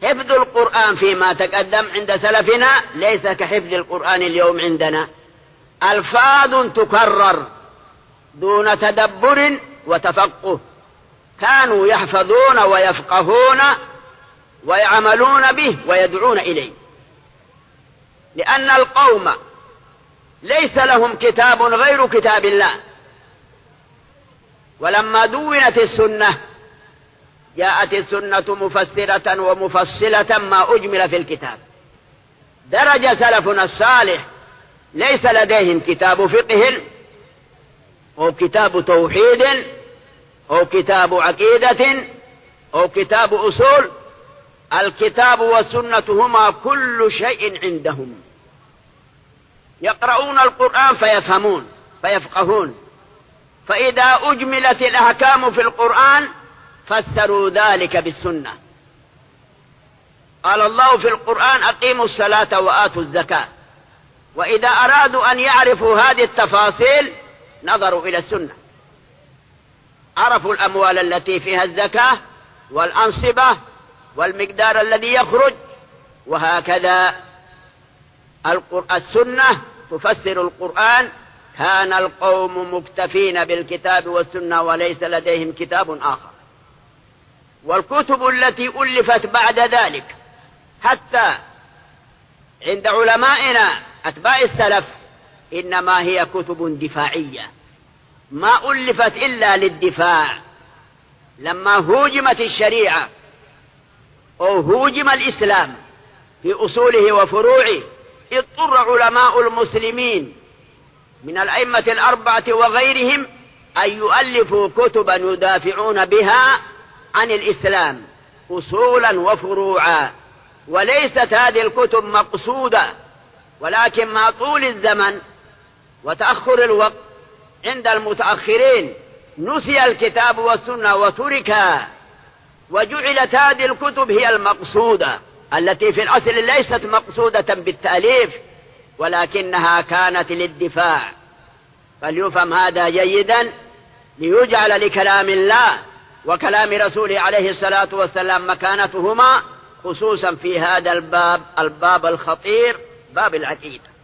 حفظ القرآن فيما تقدم عند سلفنا ليس كحفظ القرآن اليوم عندنا، ألفاظ تكرر دون تدبر وتفقه. كانوا يحفظون ويفقهون ويعملون به ويدعون إليه، لأن القوم ليس لهم كتاب غير كتاب الله. ولما دونت السنة جاءت السنة مفسرة ومفصلة ما أجمل في الكتاب. درج سلفنا الصالح ليس لديهم كتاب فقه أو كتاب توحيد أو كتاب عقيدة أو كتاب أصول. الكتاب والسنة هما كل شيء عندهم. يقرؤون القرآن فيفهمون فيفقهون، فإذا أجملت الأحكام في القرآن فسروا ذلك بالسنة. قال الله في القرآن: أقيموا الصلاة وآتوا الزكاة. وإذا أرادوا أن يعرفوا هذه التفاصيل نظروا إلى السنة، عرفوا الأموال التي فيها الزكاة والأنصبة والمقدار الذي يخرج، وهكذا السنة تفسر القرآن. كان القوم مكتفين بالكتاب والسنة وليس لديهم كتاب آخر. والكتب التي ألفت بعد ذلك حتى عند علمائنا أتباع السلف إنما هي كتب دفاعية، ما ألفت إلا للدفاع. لما هوجمت الشريعة أو هوجم الإسلام في أصوله وفروعه اضطر علماء المسلمين من الأئمة الأربعة وغيرهم أن يؤلفوا كتبا يدافعون بها عن الإسلام أصولا وفروعا. وليست هذه الكتب مقصودة، ولكن مع طول الزمن وتأخر الوقت عند المتأخرين نسي الكتاب والسنة وتركا، وجعلت هذه الكتب هي المقصودة التي في الأصل ليست مقصودة بالتأليف ولكنها كانت للدفاع. فليفهم هذا جيدا ليجعل لكلام الله وكلام رسوله عليه الصلاة والسلام مكانتهما، خصوصا في هذا الباب الخطير، باب العقيدة.